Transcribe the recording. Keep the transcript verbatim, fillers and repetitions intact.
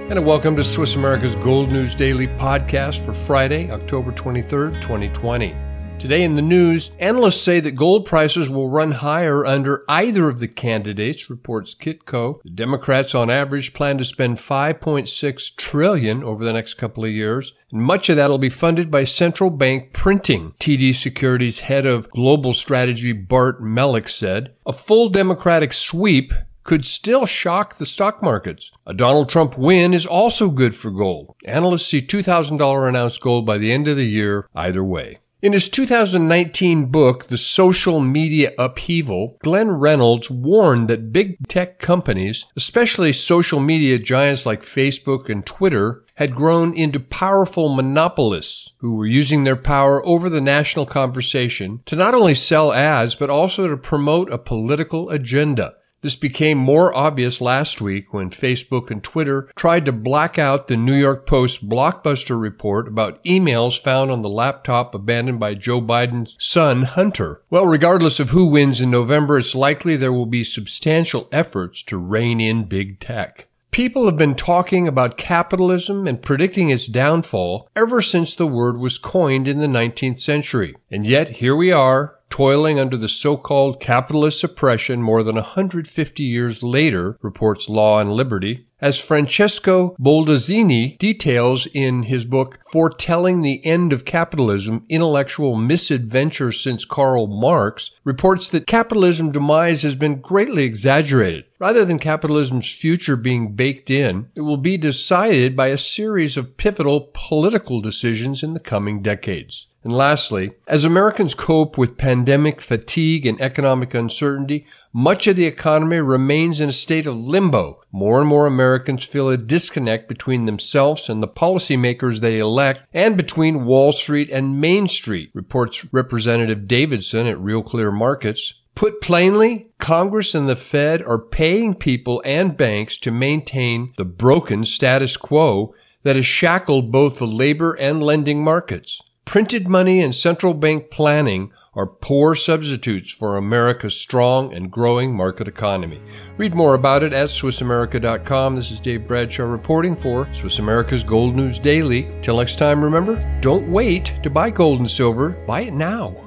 And welcome to Swiss America's Gold News Daily podcast for Friday, October twenty-third, twenty twenty. Today in the news, analysts say that gold prices will run higher under either of the candidates, reports Kitco. The Democrats on average plan to spend five point six trillion dollars over the next couple of years, and much of that will be funded by central bank printing. T D Securities head of global strategy Bart Mellick said, a full Democratic sweep could still shock the stock markets. A Donald Trump win is also good for gold. Analysts see two thousand dollars an ounce gold by the end of the year either way. In his two thousand nineteen book, The Social Media Upheaval, Glenn Reynolds warned that big tech companies, especially social media giants like Facebook and Twitter, had grown into powerful monopolists who were using their power over the national conversation to not only sell ads, but also to promote a political agenda. This became more obvious last week when Facebook and Twitter tried to black out the New York Post blockbuster report about emails found on the laptop abandoned by Joe Biden's son, Hunter. Well, regardless of who wins in November, it's likely there will be substantial efforts to rein in big tech. People have been talking about capitalism and predicting its downfall ever since the word was coined in the nineteenth century. And yet, here we are, toiling under the so-called capitalist oppression more than one hundred fifty years later, reports Law and Liberty, as Francesco Boldazzini details in his book Foretelling the End of Capitalism, Intellectual Misadventure Since Karl Marx, reports that capitalism's demise has been greatly exaggerated. Rather than capitalism's future being baked in, it will be decided by a series of pivotal political decisions in the coming decades. And lastly, as Americans cope with pandemic fatigue and economic uncertainty, much of the economy remains in a state of limbo. More and more Americans feel a disconnect between themselves and the policymakers they elect, and between Wall Street and Main Street, reports Representative Davidson at Real Clear Markets. Put plainly, Congress and the Fed are paying people and banks to maintain the broken status quo that has shackled both the labor and lending markets. Printed money and central bank planning are poor substitutes for America's strong and growing market economy. Read more about it at Swiss America dot com. This is Dave Bradshaw reporting for Swiss America's Gold News Daily. Till next time, remember, don't wait to buy gold and silver. Buy it now.